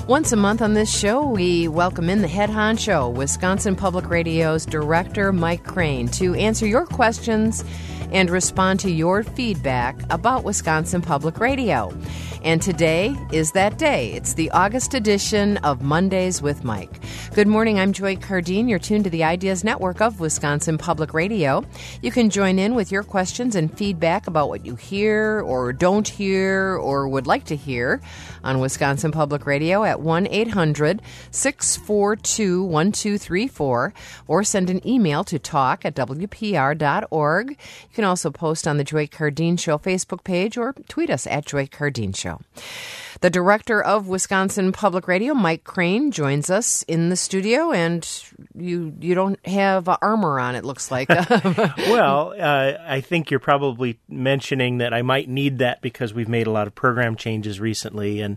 Once a month on this show, we welcome in the head honcho, Wisconsin Public Radio's Director Mike Crane, to answer your questions and respond to your feedback about Wisconsin Public Radio. And today is that day. It's the August edition of Mondays with Mike. Good morning, I'm Joy Cardine. You're tuned to the Ideas Network of Wisconsin Public Radio. You can join in with your questions and feedback about what you hear or don't hear or would like to hear on Wisconsin Public Radio at 1-800-642-1234 or send an email to talk@wpr.org. You can also post on the Joy Cardine Show Facebook page or tweet us at Joy Cardine Show. The director of Wisconsin Public Radio, Mike Crane, joins us in the studio, and you don't have armor on, it looks like. Well, I think you're probably mentioning that I might need that because we've made a lot of program changes recently, and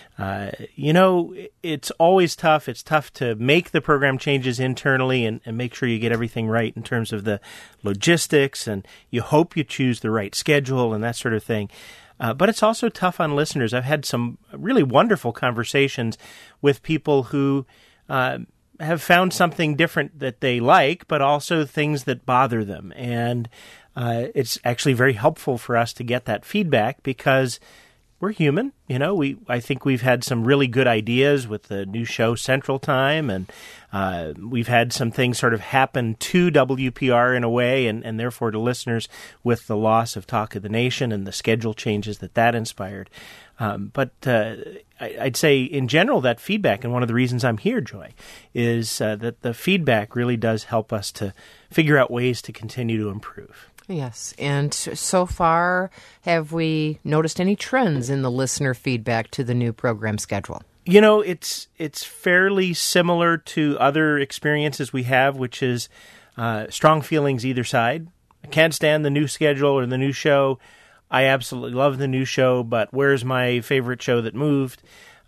it's always tough. It's tough to make the program changes internally and make sure you get everything right in terms of the logistics, and you hope you choose the right schedule and that sort of thing. But it's also tough on listeners. I've had some really wonderful conversations with people who have found something different that they like, but also things that bother them. And it's actually very helpful for us to get that feedback because we're human. I think we've had some really good ideas with the new show Central Time, and we've had some things sort of happen to WPR in a way, and therefore to listeners with the loss of Talk of the Nation and the schedule changes that inspired. But I'd say in general that feedback, and one of the reasons I'm here, Joy, is that the feedback really does help us to figure out ways to continue to improve. Yes, and so far, have we noticed any trends in the listener feedback to the new program schedule? It's fairly similar to other experiences we have, which is strong feelings either side. I can't stand the new schedule or the new show. I absolutely love the new show, but where's my favorite show that moved?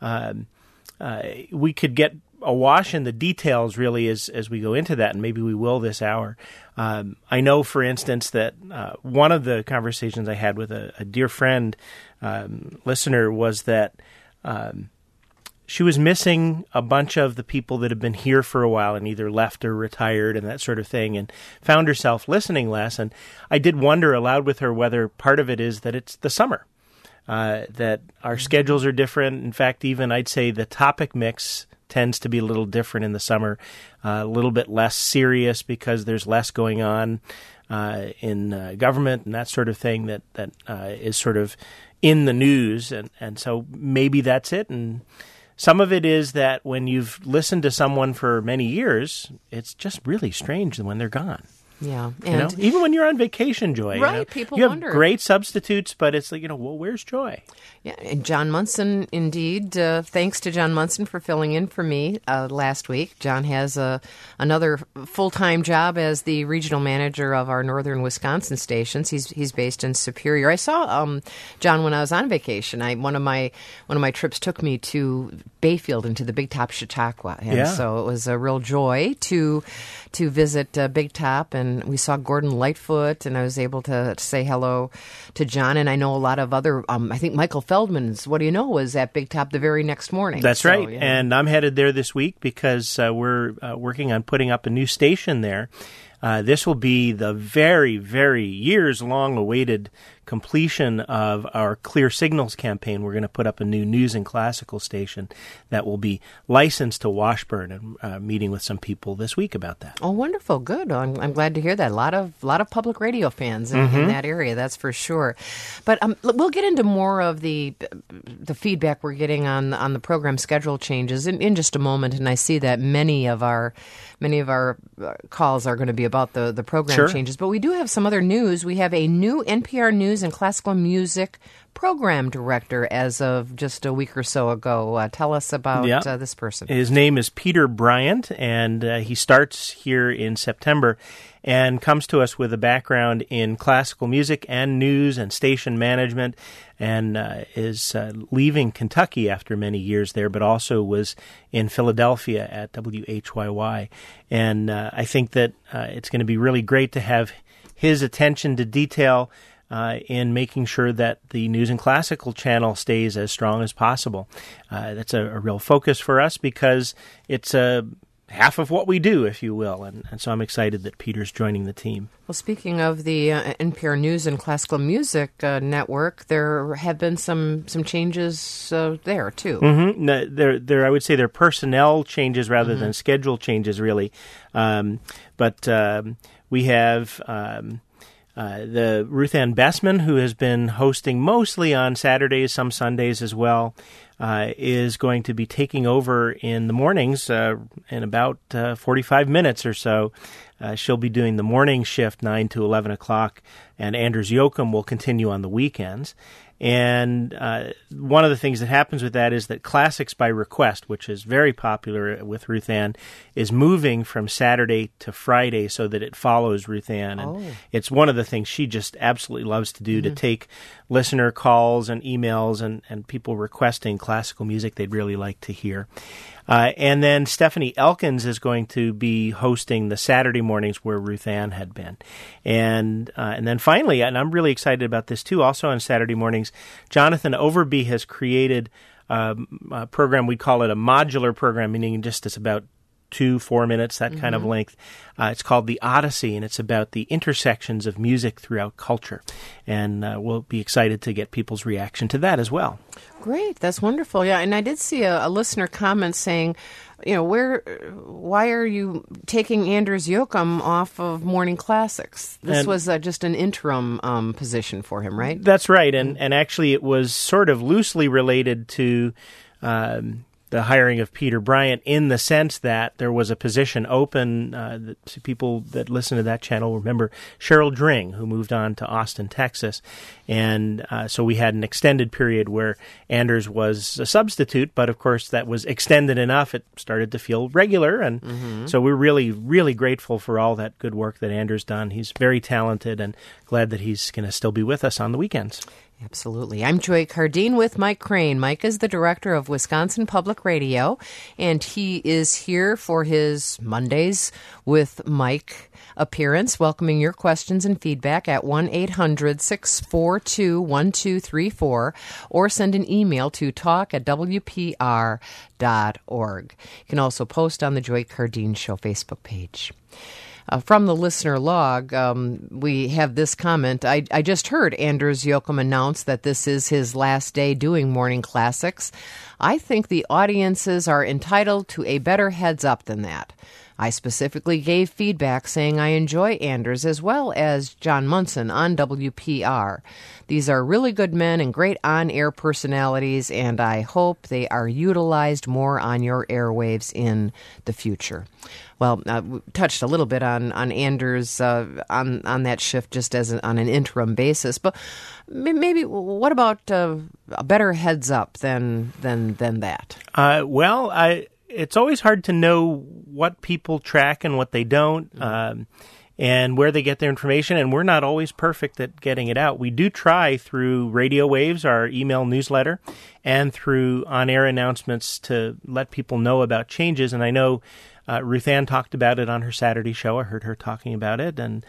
We could get awash in the details, really, as we go into that, and maybe we will this hour. I know, for instance, that one of the conversations I had with a dear friend, listener, was that she was missing a bunch of the people that have been here for a while and either left or retired and that sort of thing, and found herself listening less. And I did wonder aloud with her whether part of it is that it's the summer, that our schedules are different. In fact, even I'd say the topic mix tends to be a little different in the summer, a little bit less serious because there's less going on in government and that sort of thing that is sort of in the news. And so maybe that's it. And some of it is that when you've listened to someone for many years, it's just really strange when they're gone. Yeah. And even when you're on vacation, Joy. Right, people you wonder. have great substitutes, but it's like, well, where's Joy? Yeah, and John Munson, indeed. Thanks to John Munson for filling in for me last week. John has another full-time job as the regional manager of our northern Wisconsin stations. He's based in Superior. I saw John when I was on vacation. One of my trips took me to Bayfield and to the Big Top Chautauqua, and so it was a real joy to visit Big Top, and we saw Gordon Lightfoot, and I was able to say hello to John. And I know a lot of other, I think Michael Feldman's, what do you know, was at Big Top the very next morning. That's right. Yeah. And I'm headed there this week because we're working on putting up a new station there. This will be the very, very years-long awaited completion of our Clear Signals campaign. We're going to put up a new news and classical station that will be licensed to Washburn, and meeting with some people this week about that. Oh, wonderful. Good. I'm glad to hear that. A lot of public radio fans in that area, that's for sure. But we'll get into more of the feedback we're getting on the program schedule changes in just a moment, and I see that many of our calls are going to be about the program changes. But we do have some other news. We have a new NPR News and Classical Music program director as of just a week or so ago. Tell us about this person. His name is Peter Bryant, and he starts here in September and comes to us with a background in classical music and news and station management, and is leaving Kentucky after many years there, but also was in Philadelphia at WHYY. And I think that it's going to be really great to have his attention to detail in making sure that the News and Classical channel stays as strong as possible. That's a real focus for us because it's half of what we do, if you will. And so I'm excited that Peter's joining the team. Well, speaking of the NPR News and Classical Music Network, there have been some changes there, too. Mm-hmm. They're, I would say they're personnel changes rather than schedule changes, really. But we have the Ruth Ann Bessman, who has been hosting mostly on Saturdays, some Sundays as well, is going to be taking over in the mornings in about 45 minutes or so. She'll be doing the morning shift, 9 to 11 o'clock, and Anders Jochum will continue on the weekends. And one of the things that happens with that is that Classics by Request, which is very popular with Ruth Ann, is moving from Saturday to Friday so that it follows Ruth Ann. And it's one of the things she just absolutely loves to do, to take listener calls and emails and people requesting classical music they'd really like to hear. And then Stephanie Elkins is going to be hosting the Saturday mornings where Ruth Ann had been. And then finally, and I'm really excited about this too, also on Saturday mornings, Jonathan Overby has created a program, we call it a modular program, meaning just it's about 2-4 minutes, that kind of length. It's called The Odyssey, and it's about the intersections of music throughout culture. And we'll be excited to get people's reaction to that as well. Great. That's wonderful. Yeah, and I did see a listener comment saying, why are you taking Anders Jochum off of Morning Classics? This was just an interim position for him, right? That's right. And actually it was sort of loosely related to the hiring of Peter Bryant, in the sense that there was a position open. People that listen to that channel remember Cheryl Dring, who moved on to Austin, Texas. And so we had an extended period where Anders was a substitute, but of course that was extended enough, it started to feel regular. And so we're really, really grateful for all that good work that Anders done. He's very talented and glad that he's going to still be with us on the weekends. Absolutely. I'm Joy Cardine with Mike Crane. Mike is the director of Wisconsin Public Radio, and he is here for his Mondays with Mike appearance, welcoming your questions and feedback at 1-800-642-1234, or send an email to talk@wpr.org. You can also post on the Joy Cardine Show Facebook page. From the listener log, we have this comment. I just heard Anders Jochum announce that this is his last day doing Morning Classics. I think the audiences are entitled to a better heads up than that. I specifically gave feedback saying I enjoy Anders as well as John Munson on WPR. These are really good men and great on-air personalities, and I hope they are utilized more on your airwaves in the future. Well, we touched a little bit on Anders on that shift just as on an interim basis, but maybe what about a better heads up than that? It's always hard to know what people track and what they don't, and where they get their information, and we're not always perfect at getting it out. We do try through Radio Waves, our email newsletter, and through on-air announcements to let people know about changes, and I know Ruth Ann talked about it on her Saturday show. I heard her talking about it, and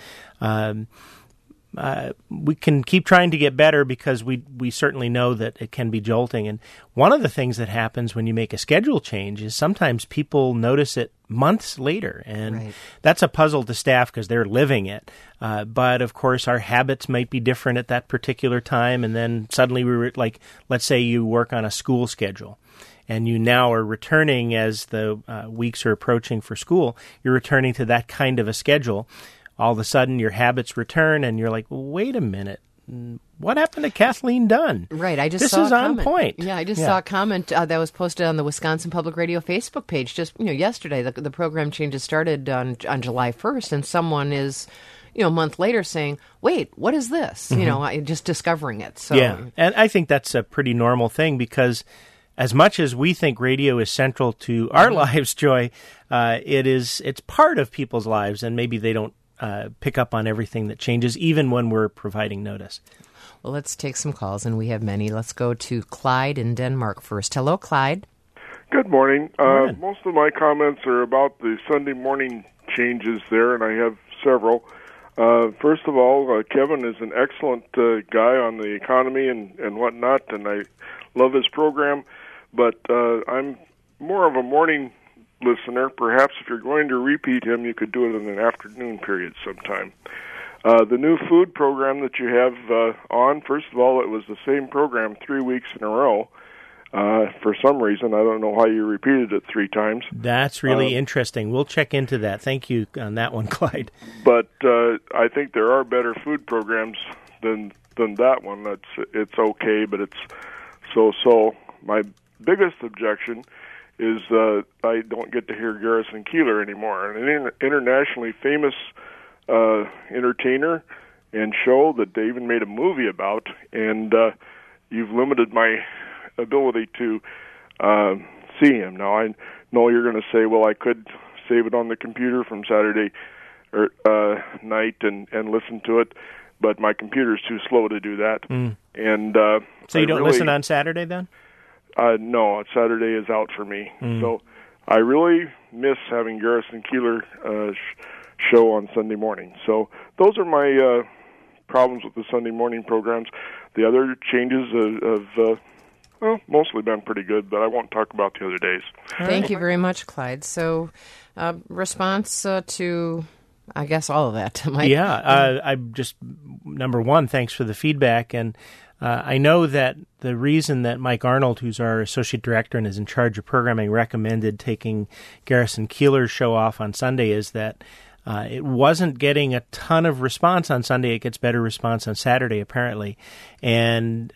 we can keep trying to get better because we certainly know that it can be jolting. And one of the things that happens when you make a schedule change is sometimes people notice it months later, and that's a puzzle to staff because they're living it. But of course, our habits might be different at that particular time, and then suddenly we were like, let's say you work on a school schedule, and you now are returning as the weeks are approaching for school. You're returning to that kind of a schedule. All of a sudden, your habits return, and you're like, wait a minute. What happened to Kathleen Dunn? Right, I just this saw is a on comment. point. Yeah, I just saw a comment that was posted on the Wisconsin Public Radio Facebook page just yesterday. The program changes started on July 1st, and someone is a month later saying, wait, what is this? Just discovering it. So yeah, and I think that's a pretty normal thing because as much as we think radio is central to our lives, Joy, it's part of people's lives, and maybe they don't pick up on everything that changes, even when we're providing notice. Well, let's take some calls, and we have many. Let's go to Clyde in Denmark first. Hello, Clyde. Good morning. Most of my comments are about the Sunday morning changes there, and I have several. First of all, Kevin is an excellent guy on the economy and whatnot, and I love his program. But I'm more of a morning listener. Perhaps if you're going to repeat him, you could do it in an afternoon period sometime. The new food program that you have on, first of all, it was the same program 3 weeks in a row. For some reason, I don't know why you repeated it 3 times. That's really interesting. We'll check into that. Thank you on that one, Clyde. But I think there are better food programs than that one. It's okay, but it's so. My biggest objection is I don't get to hear Garrison Keillor anymore, an internationally famous entertainer and show that they even made a movie about, and you've limited my ability to see him. Now, I know you're going to say, well, I could save it on the computer from Saturday night and listen to it, but my computer's too slow to do that. And so you don't listen on Saturday then? No, Saturday is out for me. So I really miss having Garrison Keillor show on Sunday morning. So those are my problems with the Sunday morning programs. The other changes have mostly been pretty good, but I won't talk about the other days. Thank you very much, Clyde. So, response to, I guess, all of that, Mike? Yeah, I just, number one, thanks for the feedback. And I know that the reason that Mike Arnold, who's our associate director and is in charge of programming, recommended taking Garrison Keillor's show off on Sunday is that it wasn't getting a ton of response on Sunday. It gets better response on Saturday, apparently. And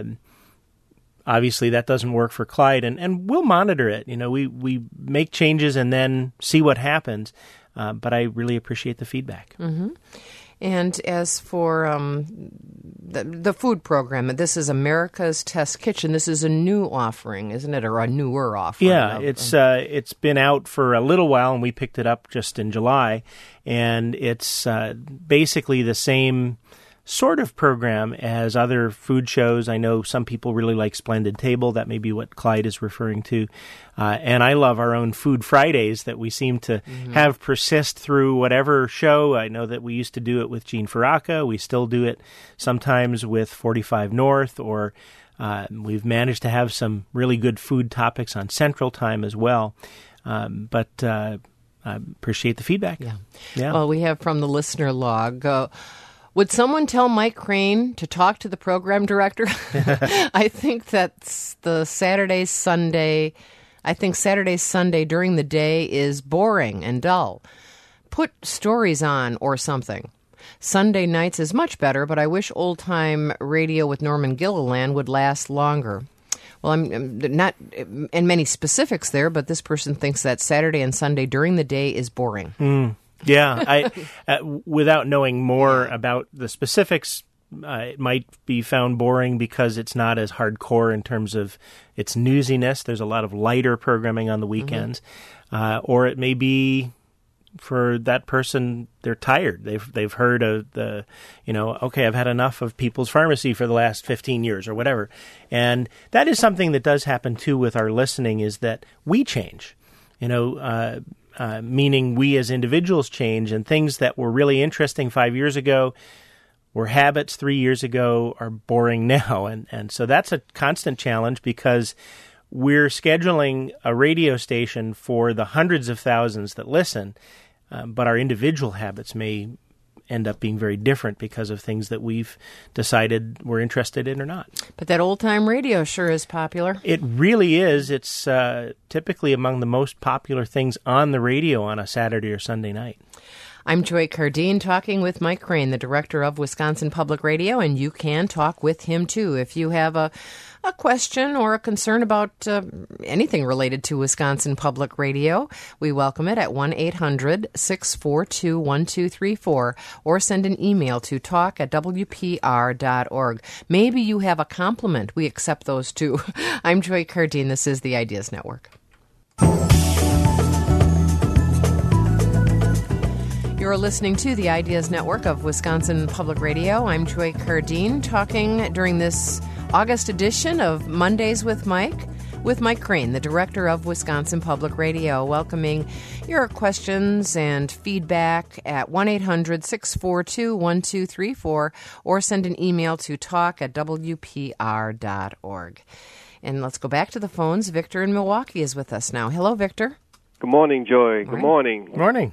obviously, that doesn't work for Clyde, and we'll monitor it. You know, we make changes and then see what happens. But I really appreciate the feedback. Mm-hmm. And as for the food program, this is America's Test Kitchen. This is a new offering, isn't it, or a newer offering? Yeah, it's been out for a little while, and we picked it up just in July. And it's basically the same sort of program as other food shows. I know some people really like Splendid Table. That may be what Clyde is referring to. And I love our own Food Fridays that we seem to have persist through whatever show. I know that we used to do it with Gene Faraca. We still do it sometimes with 45 North, or we've managed to have some really good food topics on Central Time as well. But I appreciate the feedback. Yeah. Well, we have from the listener log, would someone tell Mike Crane to talk to the program director? I think that's the Saturday, Sunday during the day is boring and dull. Put stories on or something. Sunday nights is much better, but I wish old-time radio with Norman Gilliland would last longer. Well, I'm not in many specifics there, but this person thinks that Saturday and Sunday during the day is boring. Yeah, I without knowing more about the specifics, it might be found boring because it's not as hardcore in terms of its newsiness. There's a lot of lighter programming on the weekends, or it may be for that person they're tired. They've heard of okay, I've had enough of People's Pharmacy for the last 15 years or whatever, and that is something that does happen too with our listening. Is that we change, meaning we as individuals change, and things that were really interesting 5 years ago were habits 3 years ago are boring now. And so that's a constant challenge because we're scheduling a radio station for the hundreds of thousands that listen, but our individual habits may end up being very different because of things that we've decided we're interested in or not. But that old-time radio sure is popular. It really is. It's typically among the most popular things on the radio on a Saturday or Sunday night. I'm Joy Cardine talking with Mike Crane, the director of Wisconsin Public Radio, and you can talk with him too. If you have a question or a concern about anything related to Wisconsin Public Radio, we welcome it at 1-800-642-1234 or send an email to talk@wpr.org. Maybe you have a compliment. We accept those too. I'm Joy Cardine. This is the Ideas Network. You're listening to the Ideas Network of Wisconsin Public Radio. I'm Joy Cardine talking during this August edition of Mondays with Mike with Mike Crane, the director of Wisconsin Public Radio, welcoming your questions and feedback at 1-800-642-1234 or send an email to talk@wpr.org. And let's go back to the phones. Victor in Milwaukee is with us now. Hello, Victor. Good morning, Joy. Good morning. Morning.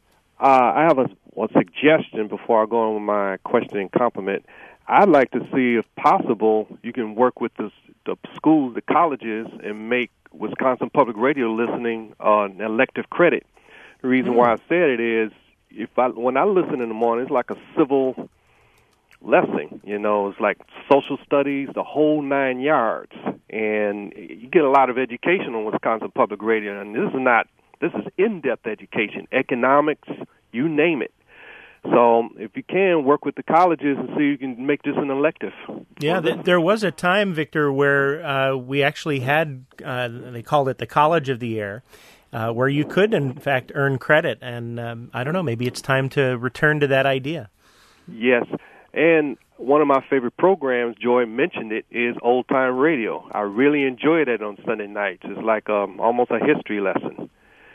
I have a suggestion before I go on with my question and compliment. I'd like to see, if possible, you can work with the schools, the colleges, and make Wisconsin Public Radio listening an elective credit. The reason why I said it is, when I listen in the morning, it's like a civil lesson. It's like social studies, the whole 9 yards, and you get a lot of education on Wisconsin Public Radio. And this is in-depth education, economics, you name it. So if you can, work with the colleges and see if you can make this an elective. Yeah, there was a time, Victor, where we actually had, they called it the College of the Air, where you could, in fact, earn credit. And I don't know, maybe it's time to return to that idea. Yes, and one of my favorite programs, Joy mentioned it, is Old Time Radio. I really enjoy that on Sunday nights. It's like almost a history lesson.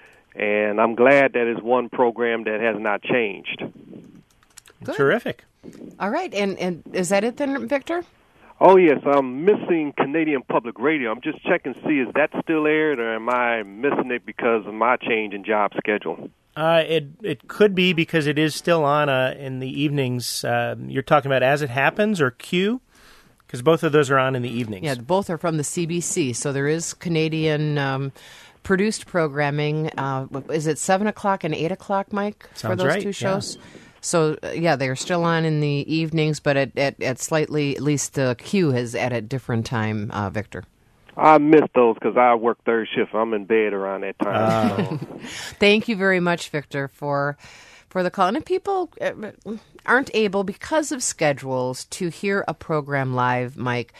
And I'm glad that it's one program that has not changed. Good. Terrific. All right. And is that it then, Victor? Oh, yes. I'm missing Canadian Public Radio. I'm just checking to see, is that still aired, or am I missing it because of my change in job schedule? It could be because it is still on in the evenings. You're talking about As It Happens or Q? Because both of those are on in the evenings. Yeah, both are from the CBC. So there is Canadian produced programming. Is it 7 o'clock and 8 o'clock, Mike, Sounds for those right, two shows? Yeah. So, they're still on in the evenings, but at slightly, at least the Q is at a different time, Victor. I miss those because I work third shift. I'm in bed around that time. Thank you very much, Victor, for the call. And if people aren't able, because of schedules, to hear a program live, Mike,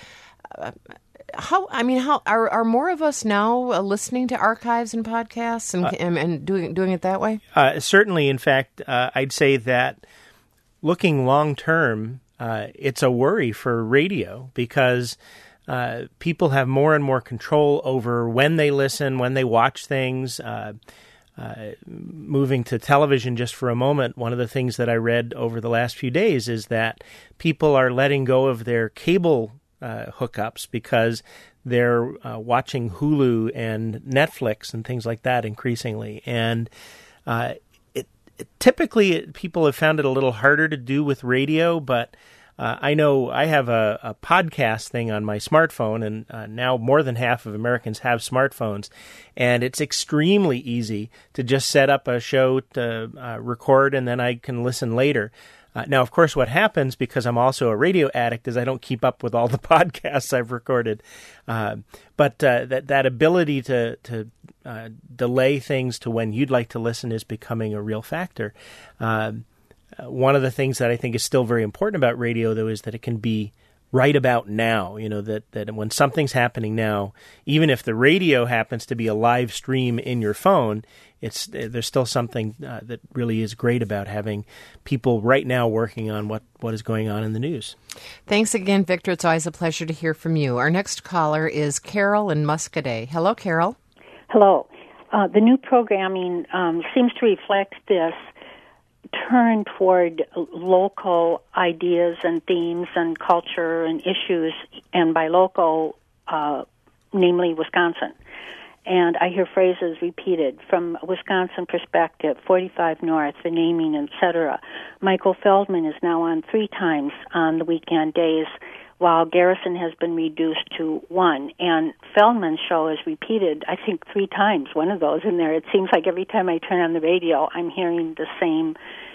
how are more of us now listening to archives and podcasts and doing it that way? Certainly. In fact, I'd say that looking long term, it's a worry for radio because people have more and more control over when they listen, when they watch things. Moving to television just for a moment, one of the things that I read over the last few days is that people are letting go of their cable hookups because they're watching Hulu and Netflix and things like that increasingly. And typically people have found it a little harder to do with radio, but I know I have a podcast thing on my smartphone, and now more than half of Americans have smartphones, and it's extremely easy to just set up a show to record, and then I can listen later. Now, of course, what happens, because I'm also a radio addict, is I don't keep up with all the podcasts I've recorded. But that ability to delay things to when you'd like to listen is becoming a real factor. One of the things that I think is still very important about radio, though, is that it can be right about now. That when something's happening now, even if the radio happens to be a live stream in your phone, there's still something that really is great about having people right now working on what is going on in the news. Thanks again, Victor. It's always a pleasure to hear from you. Our next caller is Carol in Muscadet. Hello, Carol. Hello. The new programming seems to reflect this turn toward local ideas and themes and culture and issues, and by local, namely Wisconsin. And I hear phrases repeated from a Wisconsin perspective, 45 North, the naming, etc. Michael Feldman is now on 3 times on the weekend days, while Garrison has been reduced to 1. And Feldman's show is repeated, I think, 3 times, one of those in there. It seems like every time I turn on the radio, I'm hearing the same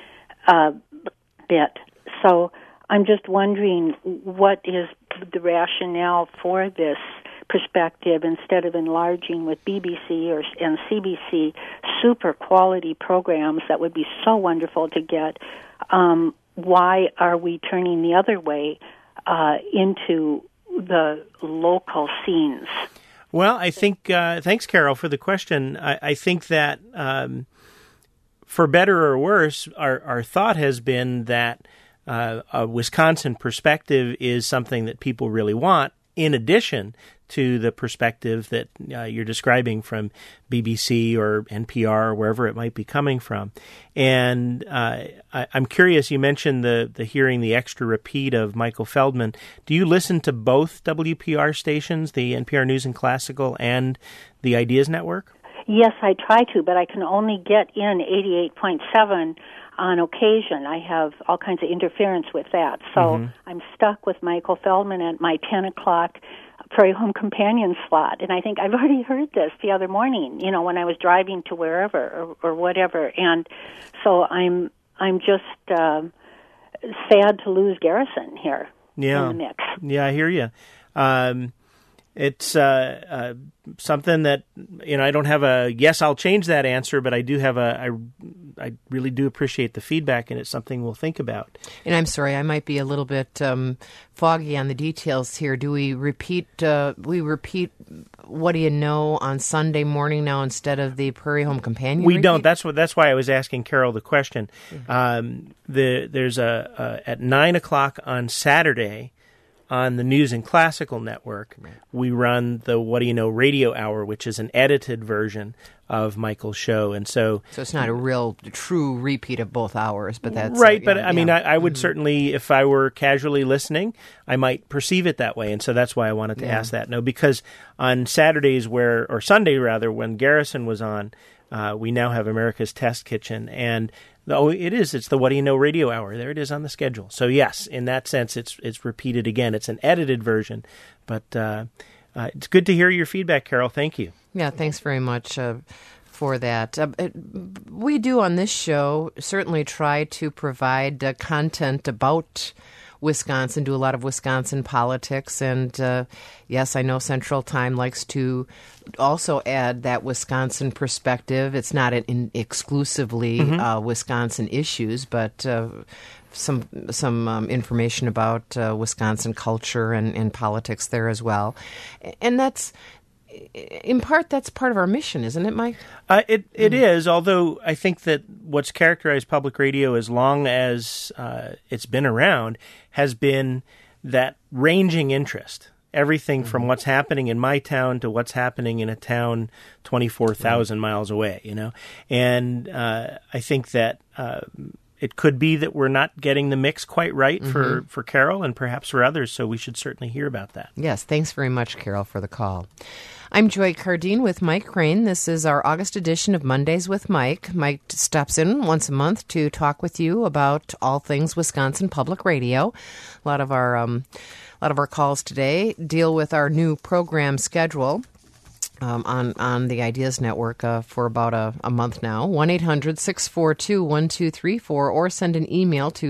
bit. So I'm just wondering, what is the rationale for this perspective instead of enlarging with BBC and CBC super quality programs that would be so wonderful to get? Why are we turning the other way into the local scenes? Well, I think, thanks, Carol, for the question. I think that for better or worse, our thought has been that a Wisconsin perspective is something that people really want. in addition to the perspective that you're describing from BBC or NPR or wherever it might be coming from. And I'm curious, you mentioned the hearing the extra repeat of Michael Feldman. Do you listen to both WPR stations, the NPR News and Classical and the Ideas Network? Yes, I try to, but I can only get in 88.7 on occasion. I have all kinds of interference with that. So I'm stuck with Michael Feldman at my 10 o'clock Prairie Home Companion slot. And I think I've already heard this the other morning, when I was driving to wherever or whatever. And so I'm just sad to lose Garrison here in the mix. Yeah, I hear you. It's something that, I don't have a, yes, I'll change that answer, but I do have I really do appreciate the feedback, and it's something we'll think about. And I'm sorry, I might be a little bit foggy on the details here. Do we repeat What Do You Know on Sunday morning now instead of the Prairie Home Companion? We don't. That's why I was asking Carol the question. There's at 9 o'clock on Saturday, on the News and Classical Network, we run the What Do You Know Radio Hour, which is an edited version of Michael's show. And so it's not a real, true repeat of both hours, but that's... Right, but I mean, I would certainly, if I were casually listening, I might perceive it that way. And so that's why I wanted to ask that. No, because on Saturdays or Sunday rather, when Garrison was on, we now have America's Test Kitchen, and it's the What Do You Know Radio Hour. There it is on the schedule. So yes, in that sense, it's repeated again. It's an edited version, but it's good to hear your feedback, Carol. Thank you. Yeah, thanks very much for that. We do on this show certainly try to provide content about Wisconsin, do a lot of Wisconsin politics, and yes, I know Central Time likes to also add that Wisconsin perspective. It's not exclusively Wisconsin issues, but some information about Wisconsin culture and politics there as well. And that's, in part, that's part of our mission, isn't it, Mike? It is, although I think that what's characterized public radio as long as it's been around has been that ranging interest. Everything from what's happening in my town to what's happening in a town 24,000 miles away, And I think that it could be that we're not getting the mix quite right for Carol and perhaps for others, so we should certainly hear about that. Yes, thanks very much, Carol, for the call. I'm Joy Cardine with Mike Crane. This is our August edition of Mondays with Mike. Mike stops in once a month to talk with you about all things Wisconsin Public Radio. A lot of our calls today deal with our new program schedule on the Ideas Network for about a month now. 1-800-642-1234, or send an email to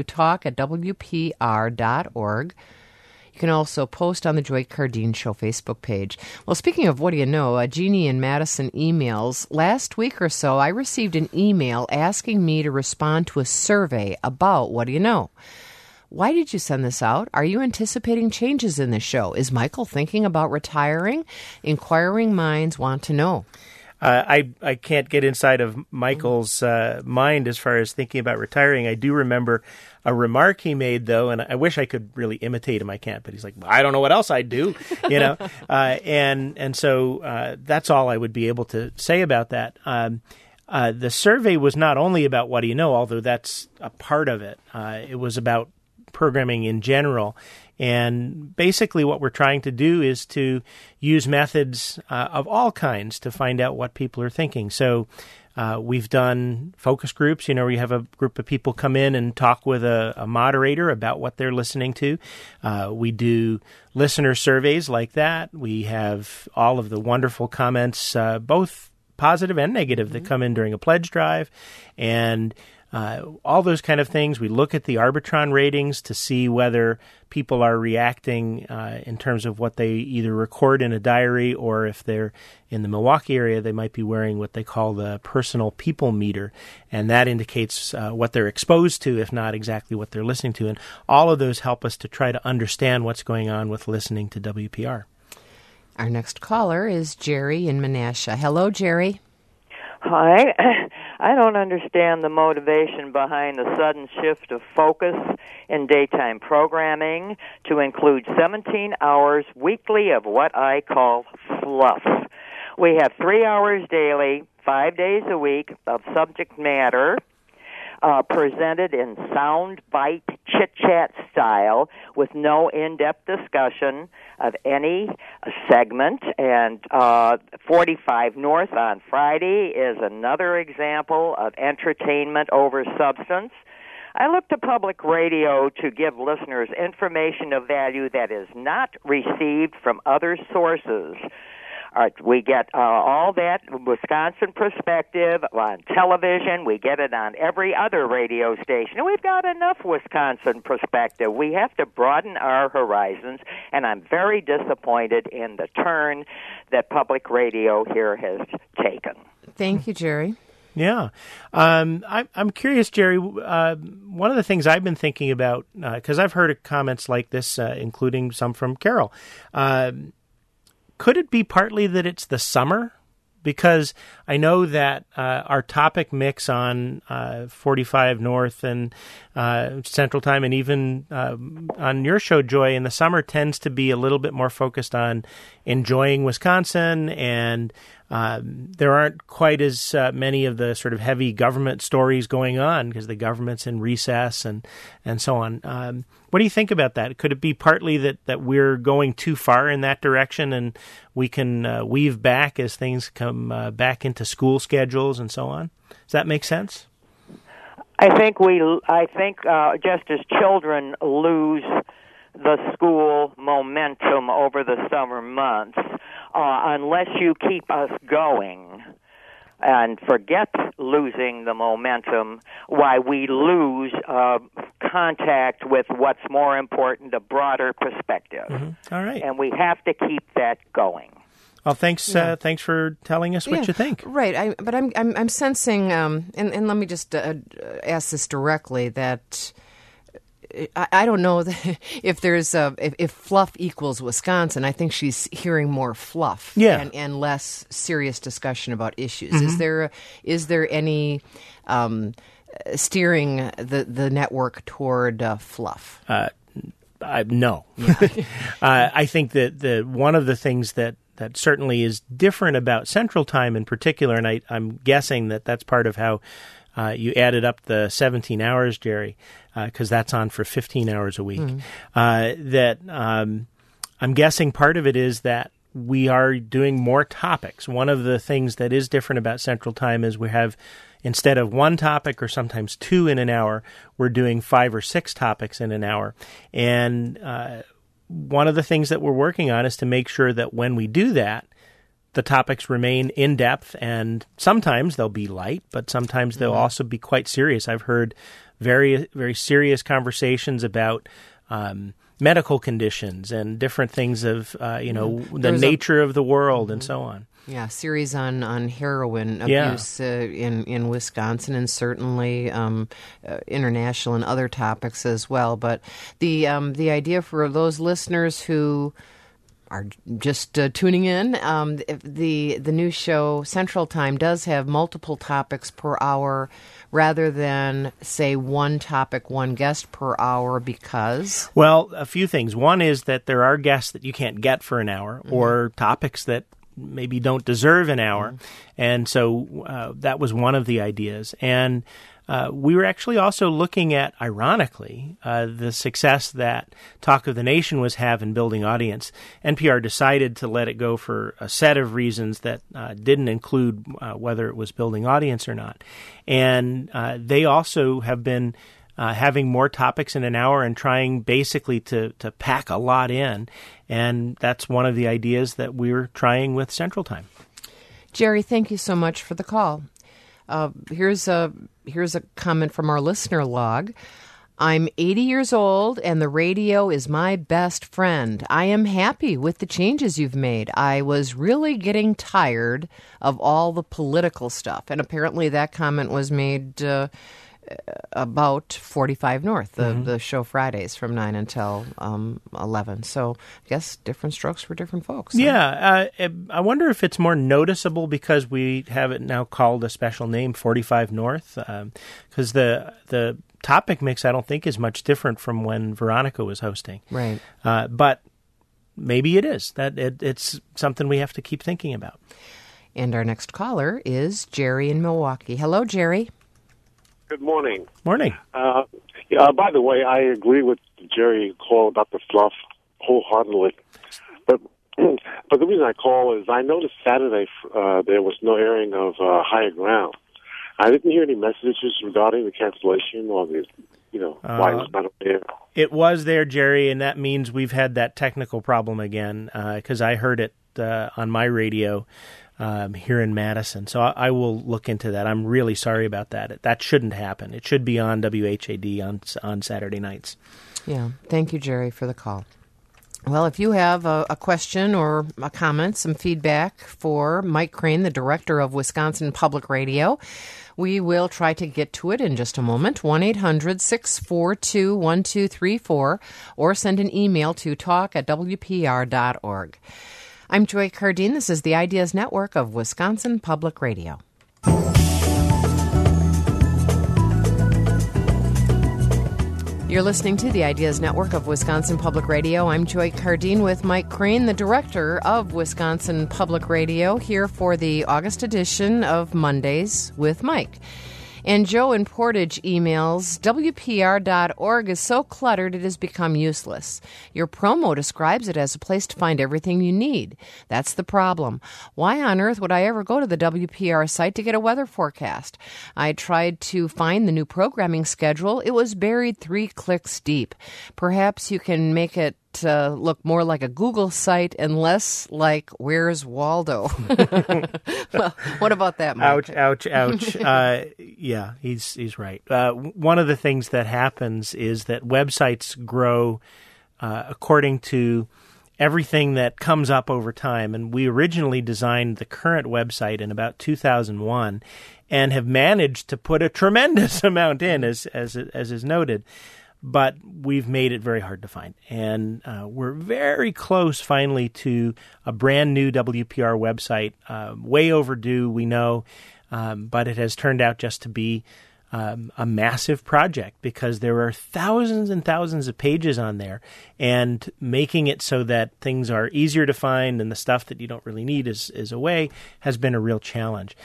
talk@wpr.org. You can also post on the Joy Cardine Show Facebook page. Well, speaking of What Do You Know, Jeannie and Madison emails. Last week or so, I received an email asking me to respond to a survey about What Do You Know. Why did you send this out? Are you anticipating changes in the show? Is Michael thinking about retiring? Inquiring minds want to know. I can't get inside of Michael's mind as far as thinking about retiring. I do remember a remark he made, though, and I wish I could really imitate him. I can't, but he's like, I don't know what else I'd do, and so that's all I would be able to say about that. The survey was not only about What Do You Know, although that's a part of it. It was about programming in general. And basically what we're trying to do is to use methods of all kinds to find out what people are thinking. So we've done focus groups, where you have a group of people come in and talk with a moderator about what they're listening to. We do listener surveys like that. We have all of the wonderful comments, both positive and negative, that come in during a pledge drive. And all those kind of things. We look at the Arbitron ratings to see whether people are reacting in terms of what they either record in a diary, or if they're in the Milwaukee area, they might be wearing what they call the personal people meter. And that indicates what they're exposed to, if not exactly what they're listening to. And all of those help us to try to understand what's going on with listening to WPR. Our next caller is Jerry in Menasha. Hello, Jerry. Hi. I don't understand the motivation behind the sudden shift of focus in daytime programming to include 17 hours weekly of what I call fluff. We have 3 hours daily, 5 days a week of subject matter presented in sound bite chit-chat style with no in-depth discussion of any segment. And 45 North on Friday is another example of entertainment over substance. I look to public radio to give listeners information of value that is not received from other sources. We get all that Wisconsin perspective on television. We get it on every other radio station. And we've got enough Wisconsin perspective. We have to broaden our horizons, and I'm very disappointed in the turn that public radio here has taken. Thank you, Jerry. Yeah. I'm curious, Jerry, one of the things I've been thinking about, because I've heard comments like this, including some from Carol, could it be partly that it's the summer? Because I know that our topic mix on 45 North and Central Time, and even on your show, Joy, in the summer tends to be a little bit more focused on enjoying Wisconsin, and there aren't quite as many of the sort of heavy government stories going on because the government's in recess and so on. What do you think about that? Could it be partly that we're going too far in that direction and we can weave back as things come back into school schedules and so on? Does that make sense? I think just as children lose the school momentum over the summer months, unless you keep us going and forget losing the momentum, why we lose contact with what's more important, a broader perspective. Mm-hmm. All right. And we have to keep that going. Well, thanks for telling us what you think. Right. But I'm sensing, and let me just ask this directly, that I don't know if there's if fluff equals Wisconsin. I think she's hearing more fluff and less serious discussion about issues. Mm-hmm. Is there any steering the network toward fluff? No. Yeah. I think that one of the things that certainly is different about Central Time in particular, and I'm guessing that's part of how you added up the 17 hours, Jerry, because that's on for 15 hours a week. Mm-hmm. I'm guessing part of it is that we are doing more topics. One of the things that is different about Central Time is we have, instead of one topic or sometimes two in an hour, we're doing 5 or 6 topics in an hour. And one of the things that we're working on is to make sure that when we do that, the topics remain in-depth, and sometimes they'll be light, but sometimes they'll also be quite serious. I've heard very, very serious conversations about medical conditions and different things of, the nature of the world and so on. Yeah, series on heroin abuse in Wisconsin, and certainly international and other topics as well. But the idea for those listeners who are just tuning in, the new show Central Time does have multiple topics per hour rather than, say, one topic, one guest per hour, because? Well, a few things. One is that there are guests that you can't get for an hour, or topics that maybe don't deserve an hour. And so that was one of the ideas. And we were actually also looking at, ironically, the success that Talk of the Nation was having building audience. NPR decided to let it go for a set of reasons that didn't include whether it was building audience or not. And they also have been having more topics in an hour and trying basically to pack a lot in. And that's one of the ideas that we're trying with Central Time. Jerry, thank you so much for the call. Here's a comment from our listener log. I'm 80 years old, and the radio is my best friend. I am happy with the changes you've made. I was really getting tired of all the political stuff. And apparently that comment was made about 45 North, the show Fridays from 9 until 11. So I guess different strokes for different folks. Yeah. I wonder if it's more noticeable because we have it now called a special name, 45 North, because the topic mix I don't think is much different from when Veronica was hosting. Right. But maybe it is. It's something we have to keep thinking about. And our next caller is Jerry in Milwaukee. Hello, Jerry. Good morning. Morning. By the way, I agree with Jerry call about the fluff wholeheartedly. But the reason I call is I noticed Saturday there was no airing of Higher Ground. I didn't hear any messages regarding the cancellation or why it was not there. It was there, Jerry, and that means we've had that technical problem again because I heard it on my radio here in Madison. So I will look into that. I'm really sorry about that. That shouldn't happen. It should be on WHAD on Saturday nights. Yeah. Thank you, Jerry, for the call. Well, if you have a question or a comment, some feedback for Mike Crane, the director of Wisconsin Public Radio, we will try to get to it in just a moment. 1-800-642-1234 or send an email to talk@wpr.org. I'm Joy Cardine. This is the Ideas Network of Wisconsin Public Radio. You're listening to the Ideas Network of Wisconsin Public Radio. I'm Joy Cardine with Mike Crane, the director of Wisconsin Public Radio, here for the August edition of Mondays with Mike. And Joe in Portage emails, WPR.org is so cluttered it has become useless. Your promo describes it as a place to find everything you need. That's the problem. Why on earth would I ever go to the WPR site to get a weather forecast? I tried to find the new programming schedule. It was buried 3 clicks deep. Perhaps you can make it look more like a Google site and less like Where's Waldo? Well, what about that, Mike? Ouch. Yeah, he's right. One of the things that happens is that websites grow according to everything that comes up over time. And we originally designed the current website in about 2001 and have managed to put a tremendous amount in, as is noted. But we've made it very hard to find. And we're very close, finally, to a brand new WPR website. Way overdue, we know, but it has turned out just to be a massive project because there are thousands and thousands of pages on there. And making it so that things are easier to find and the stuff that you don't really need is away has been a real challenge.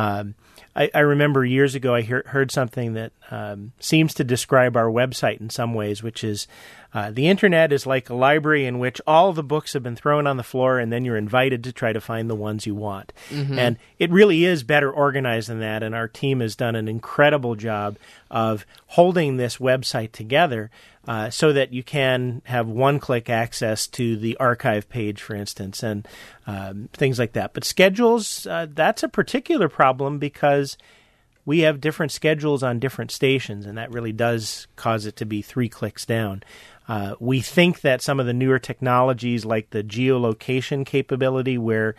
I remember years ago I heard something that seems to describe our website in some ways, which is the Internet is like a library in which all the books have been thrown on the floor and then you're invited to try to find the ones you want. Mm-hmm. And it really is better organized than that, and our team has done an incredible job of holding this website together so that you can have one-click access to the archive page, for instance, and things like that. But schedules, that's a particular problem because we have different schedules on different stations, and that really does cause it to be 3 clicks down. We think that some of the newer technologies like the geolocation capability where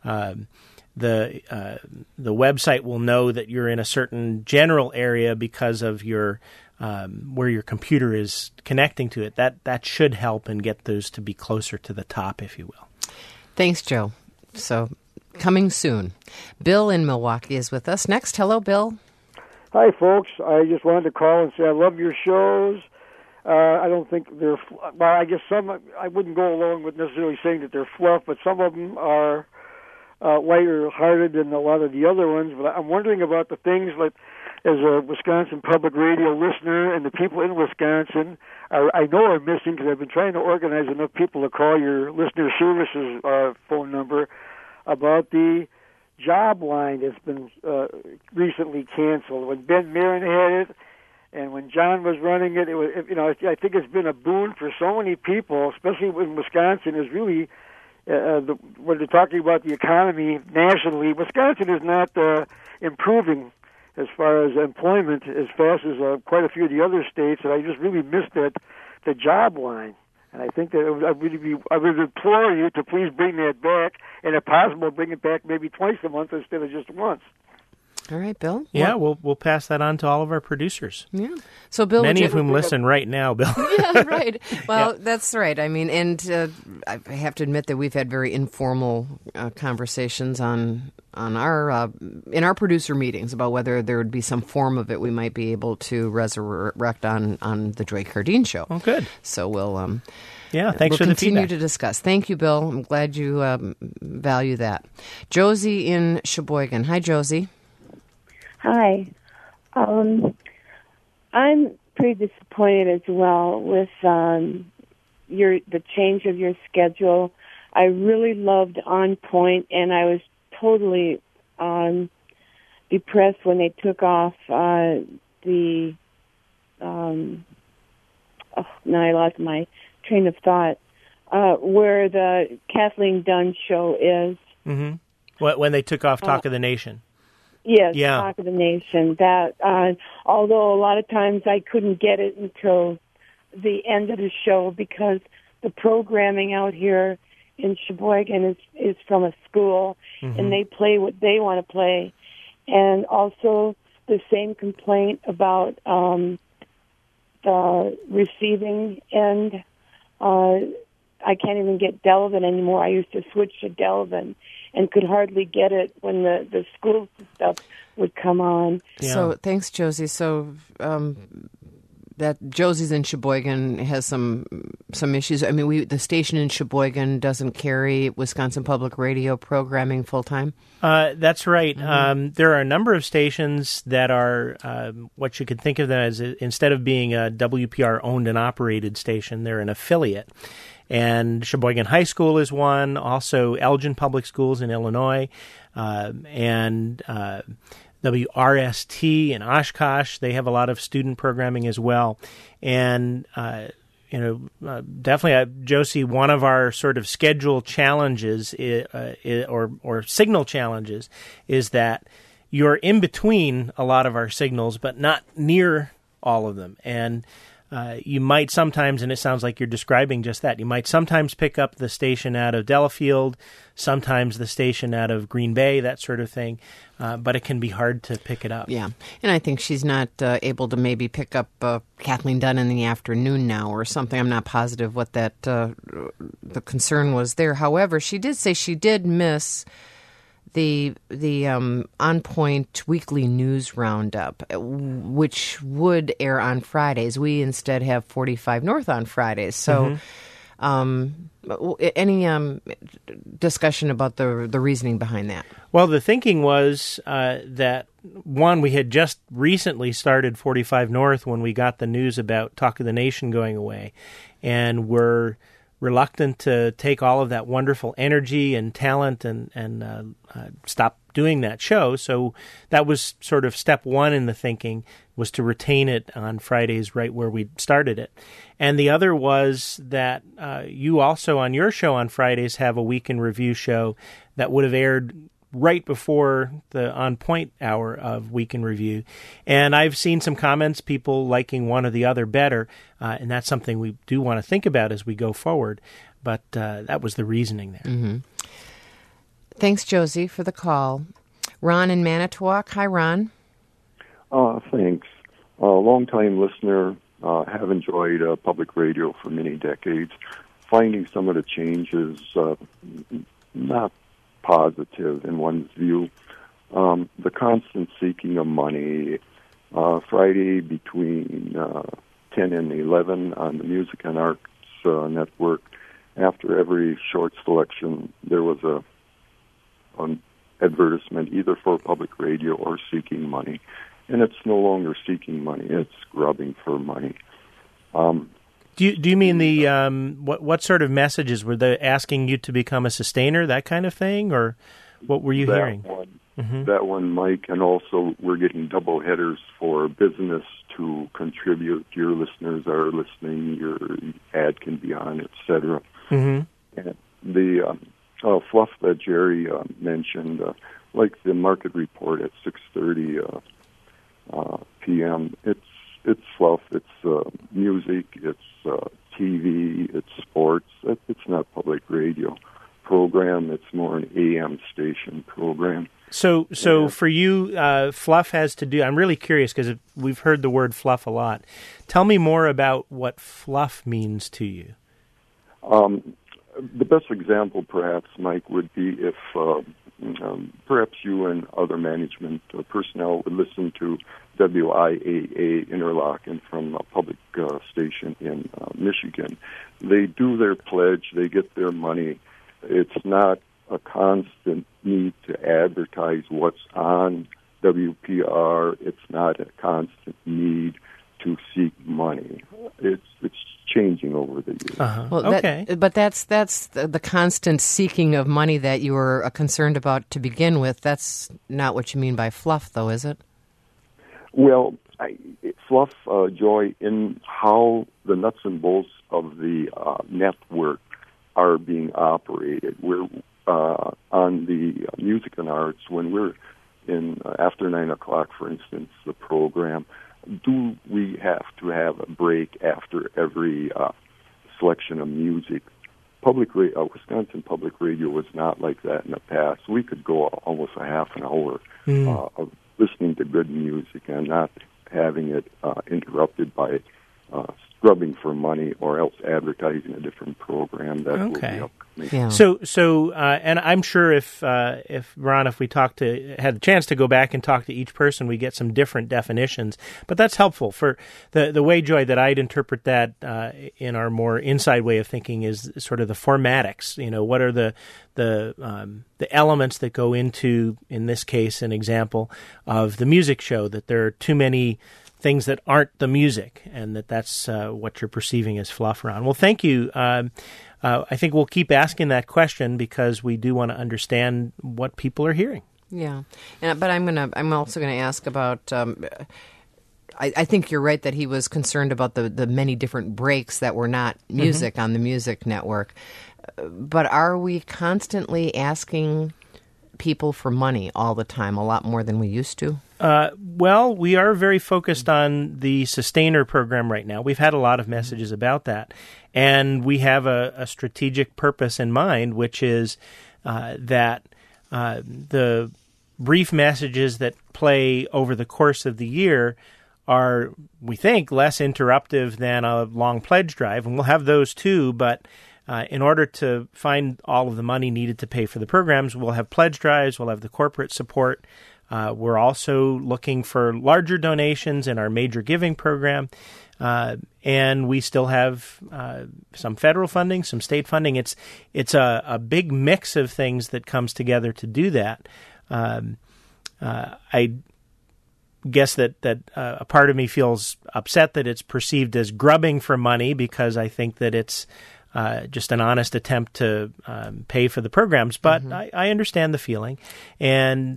the website will know that you're in a certain general area because of your where your computer is connecting to it, that should help and get those to be closer to the top, if you will. Thanks, Joe. So, coming soon. Bill in Milwaukee is with us. Next, hello, Bill. Hi, folks. I just wanted to call and say I love your shows. I don't think they're, well, I guess some, I wouldn't go along with necessarily saying that they're fluff, but some of them are lighter-hearted than a lot of the other ones. But I'm wondering about the things like, as a Wisconsin Public Radio listener and the people in Wisconsin, I know are missing because I've been trying to organize enough people to call your listener services phone number about the job line that's been recently canceled. When Ben Marin had it and when John was running it, it was, I think it's been a boon for so many people, especially in Wisconsin, is really when they're talking about the economy nationally, Wisconsin is not improving as far as employment as fast as quite a few of the other states, and I just really missed the job line. And I think that I would implore you to please bring that back, and if possible, bring it back maybe twice a month instead of just once. All right, Bill. Yeah, we'll pass that on to all of our producers. Yeah. So, Bill, many of whom listen right now, Bill. Yeah, right. Well, that's right. I mean, and I have to admit that we've had very informal conversations on our in our producer meetings about whether there would be some form of it we might be able to resurrect on the Joy Cardine Show. Oh, good. So we'll thanks we'll for the feedback. continue to discuss. Thank you, Bill. I'm glad you value that. Josie in Sheboygan. Hi, Josie. Hi. I'm pretty disappointed as well with the change of your schedule. I really loved On Point, and I was totally depressed when they took off the. Now I lost my train of thought. Where the Kathleen Dunn show is. Mm-hmm. When they took off Talk of the Nation. Yes, yeah. Talk of the Nation. That although a lot of times I couldn't get it until the end of the show because the programming out here in Sheboygan is from a school, and they play what they want to play. And also the same complaint about the receiving end. I can't even get Delavan anymore. I used to switch to Delavan and could hardly get it when the school stuff would come on. Yeah. So thanks, Josie. So that Josie's in Sheboygan has some issues. I mean, the station in Sheboygan doesn't carry Wisconsin Public Radio programming full time. That's right. There are a number of stations that are what you could think of them as, instead of being a WPR owned and operated station, they're an affiliate. And Sheboygan High School is one, also Elgin Public Schools in Illinois, and WRST in Oshkosh. They have a lot of student programming as well. And, definitely, Josie, one of our sort of schedule challenges or signal challenges is that you're in between a lot of our signals, but not near all of them. And you might sometimes, and it sounds like you're describing just that, you might sometimes pick up the station out of Delafield, sometimes the station out of Green Bay, that sort of thing, but it can be hard to pick it up. Yeah, and I think she's not able to maybe pick up Kathleen Dunn in the afternoon now or something. I'm not positive what that the concern was there. However, she did say she did miss the On Point weekly news roundup, which would air on Fridays. We instead have 45 North on Fridays. So any discussion about the reasoning behind that? Well, the thinking was that, one, we had just recently started 45 North when we got the news about Talk of the Nation going away, and we're reluctant to take all of that wonderful energy and talent and stop doing that show. So that was sort of step one in the thinking, was to retain it on Fridays right where we started it. And the other was that you also on your show on Fridays have a Week in Review show that would have aired right before the On Point hour of Week in Review. And I've seen some comments, people liking one or the other better, and that's something we do want to think about as we go forward. But that was the reasoning there. Mm-hmm. Thanks, Josie, for the call. Ron in Manitowoc. Hi, Ron. Thanks. A long-time listener, have enjoyed public radio for many decades. Finding some of the changes not positive in one's view. The constant seeking of money. Friday between 10 and 11 on the Music and Arts Network. After every short selection, there was an advertisement either for public radio or seeking money. And it's no longer seeking money, it's grubbing for money. Do you mean the what sort of messages were they asking you to become a sustainer, that kind of thing, or what were you hearing? That one, Mike, and also we're getting double headers for business to contribute. Your listeners are listening, your ad can be on, etc. And the fluff that Jerry mentioned, like the market report at 6:30 p.m. It's fluff. It's music. It's TV. It's sports. It's not public radio. Programs FM. It's more an AM station program. So for you, fluff has to do. I'm really curious because we've heard the word fluff a lot. Tell me more about what fluff means to you. The best example, perhaps, Mike, would be if perhaps you and other management personnel would listen to WIAA Interlochen from a public station in Michigan. They do their pledge. They get their money. It's not a constant need to advertise what's on WPR. It's not a constant need to seek money. It's changing over the years. Well, okay. But that's the constant seeking of money that you were concerned about to begin with. That's not what you mean by fluff, though, is it? Well, fluff, Joy, in how the nuts and bolts of the network are being operated. We're on the music and arts, when we're in after 9 o'clock, for instance, the program, do we have to have a break after every selection of music? Wisconsin Public Radio was not like that in the past. We could go almost a half an hour of listening to good music and not having it interrupted by scrubbing for money or else advertising a different program that will be upcoming. Yeah. So, and I'm sure if Ron, if we had the chance to go back and talk to each person, we get some different definitions. But that's helpful for the way, Joy, that I'd interpret that in our more inside way of thinking is sort of the formatics. You know, what are the elements that go into, in this case, an example of the music show, that there are too many things that aren't the music, and that's what you're perceiving as fluff, Ron. Well, thank you. I think we'll keep asking that question because we do want to understand what people are hearing. Yeah, but I'm also gonna ask about. I think you're right that he was concerned about the many different breaks that were not music on the music network. But are we constantly asking people for money all the time, a lot more than we used to? Well, we are very focused on the Sustainer program right now. We've had a lot of messages about that. And we have a strategic purpose in mind, which is that the brief messages that play over the course of the year are, we think, less interruptive than a long pledge drive. And we'll have those too, but in order to find all of the money needed to pay for the programs, we'll have pledge drives, we'll have the corporate support. We're also looking for larger donations in our major giving program. And we still have some federal funding, some state funding. It's a big mix of things that comes together to do that. I guess that a part of me feels upset that it's perceived as grubbing for money, because I think that it's just an honest attempt to pay for the programs. But I understand the feeling, and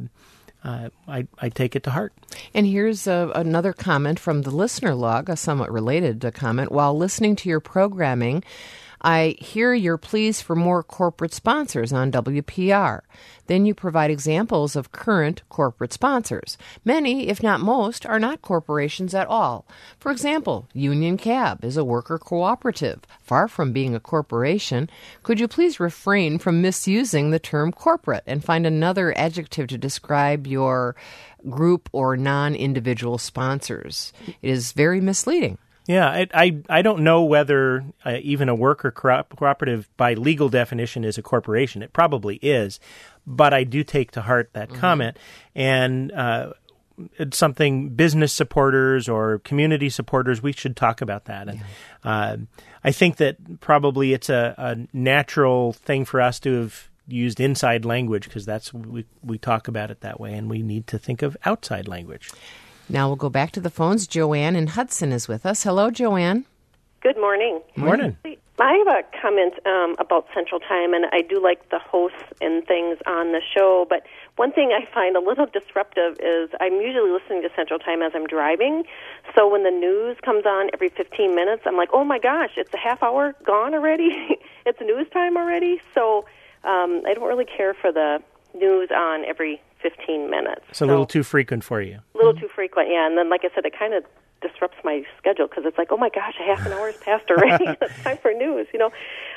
I take it to heart. And here's another comment from the listener log, a somewhat related comment. While listening to your programming, I hear your pleas for more corporate sponsors on WPR. Then you provide examples of current corporate sponsors. Many, if not most, are not corporations at all. For example, Union Cab is a worker cooperative. Far from being a corporation, could you please refrain from misusing the term corporate and find another adjective to describe your group or non-individual sponsors? It is very misleading. Yeah, I don't know whether even a worker cooperative by legal definition is a corporation. It probably is, but I do take to heart that comment. And it's something business supporters or community supporters, we should talk about that. And I think that probably it's a natural thing for us to have used inside language, because that's we talk about it that way, and we need to think of outside language. Now we'll go back to the phones. Joanne in Hudson is with us. Hello, Joanne. Good morning. Morning. I have a comment about Central Time, and I do like the hosts and things on the show, but one thing I find a little disruptive is I'm usually listening to Central Time as I'm driving, so when the news comes on every 15 minutes, I'm like, oh my gosh, it's a half hour gone already? It's news time already? So I don't really care for the news on every 15 minutes. It's a little too frequent for you. A little too frequent, yeah. And then, like I said, it kind of disrupts my schedule because it's like, oh my gosh, a half an hour has passed already. It's time for news, you know.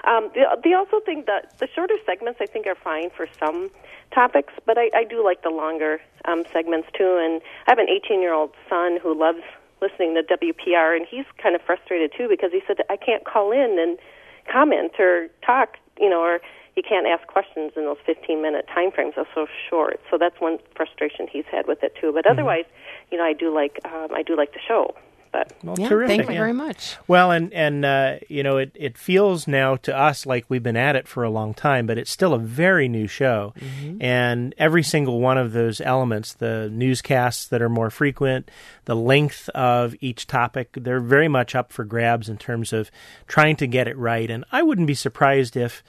The also think that the shorter segments, I think, are fine for some topics, but I do like the longer segments, too. And I have an 18-year-old son who loves listening to WPR, and he's kind of frustrated, too, because he said, I can't call in and comment or talk, or you can't ask questions in those 15-minute time frames. Are so short. So that's one frustration he's had with it, too. But otherwise, I do like the show. But terrific. Thank you very much. Well, and it feels now to us like we've been at it for a long time, but it's still a very new show. Mm-hmm. And every single one of those elements, the newscasts that are more frequent, the length of each topic, they're very much up for grabs in terms of trying to get it right. And I wouldn't be surprised if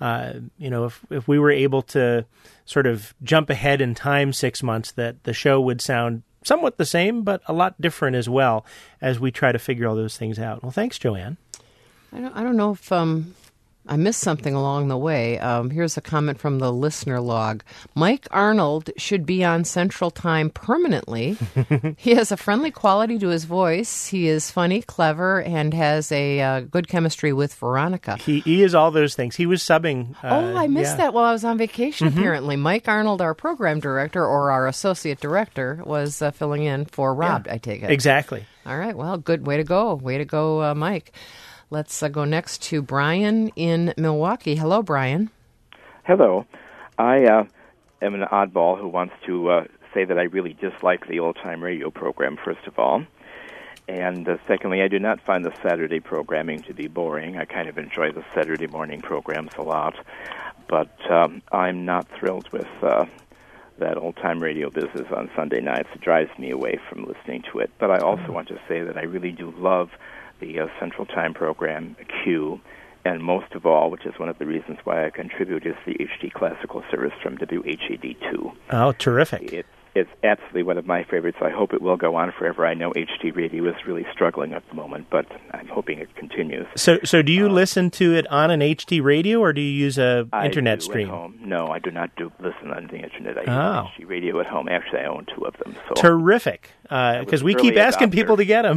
we were able to sort of jump ahead in time 6 months, that the show would sound somewhat the same, but a lot different as well as we try to figure all those things out. Well, thanks, Joanne. I don't know if I missed something along the way. Here's a comment from the listener log. Mike Arnold should be on Central Time permanently. He has a friendly quality to his voice. He is funny, clever, and has a good chemistry with Veronica. He is all those things. He was subbing. I missed that while I was on vacation, apparently. Mike Arnold, our program director, or our associate director, was filling in for Rob, I take it. Exactly. All right. Well, good. Way to go. Way to go, Mike. Let's go next to Brian in Milwaukee. Hello, Brian. Hello. I am an oddball who wants to say that I really dislike the old-time radio program, first of all. And secondly, I do not find the Saturday programming to be boring. I kind of enjoy the Saturday morning programs a lot. But I'm not thrilled with that old-time radio business on Sunday nights. It drives me away from listening to it. But I also want to say that I really do love the Central Time program, Q, and most of all, which is one of the reasons why I contribute, is the HD Classical service from WHED2. Oh, terrific. It's absolutely one of my favorites. I hope it will go on forever. I know HD Radio is really struggling at the moment, but I'm hoping it continues. So do you listen to it on an HD radio, or do you use a internet stream? At home. No, I do not listen on the internet. I use HD Radio at home. Actually, I own 2 of them. So terrific, because we keep asking people to get them.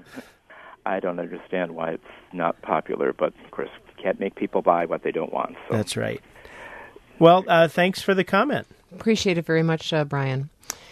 I don't understand why it's not popular, but of course, can't make people buy what they don't want. So. That's right. Well, thanks for the comment. Appreciate it very much, Brian.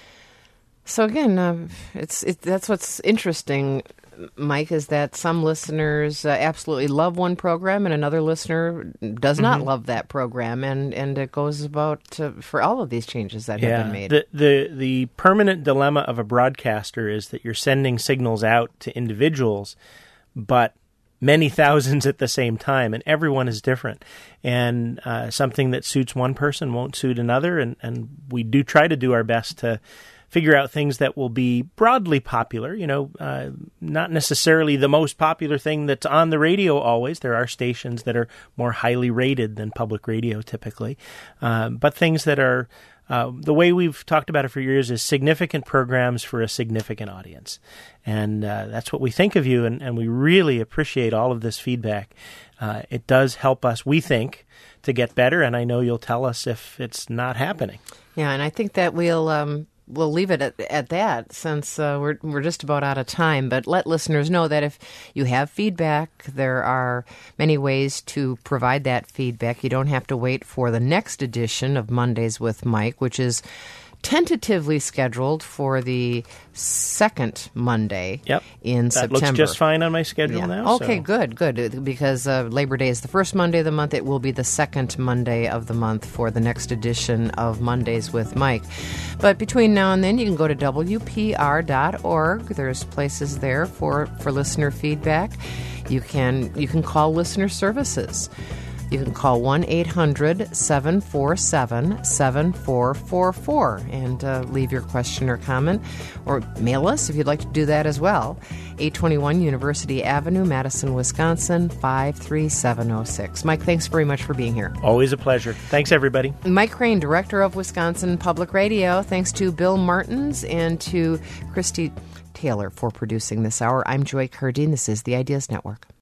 So again, that's what's interesting, Mike, is that some listeners absolutely love one program and another listener does not love that program, and it goes about for all of these changes that have been made. The permanent dilemma of a broadcaster is that you're sending signals out to individuals, but many thousands at the same time, and everyone is different. And something that suits one person won't suit another, and we do try to do our best to figure out things that will be broadly popular, not necessarily the most popular thing that's on the radio always. There are stations that are more highly rated than public radio typically, but things that are, the way we've talked about it for years, is significant programs for a significant audience. And that's what we think of you, and we really appreciate all of this feedback. It does help us, we think, to get better, and I know you'll tell us if it's not happening. Yeah, and I think that we'll leave it at that, since we're just about out of time. But let listeners know that if you have feedback, there are many ways to provide that feedback. You don't have to wait for the next edition of Mondays with Mike, which is tentatively scheduled for the second Monday in September. That looks just fine on my schedule now. Okay, good. Because Labor Day is the first Monday of the month. It will be the second Monday of the month for the next edition of Mondays with Mike. But between now and then, you can go to WPR.org. There's places there for listener feedback. You can call listener services. You can call 1-800-747-7444 and leave your question or comment, or mail us if you'd like to do that as well. 821 University Avenue, Madison, Wisconsin, 53706. Mike, thanks very much for being here. Always a pleasure. Thanks, everybody. Mike Crane, Director of Wisconsin Public Radio. Thanks to Bill Martins and to Christy Taylor for producing this hour. I'm Joy Cardine. This is the Ideas Network.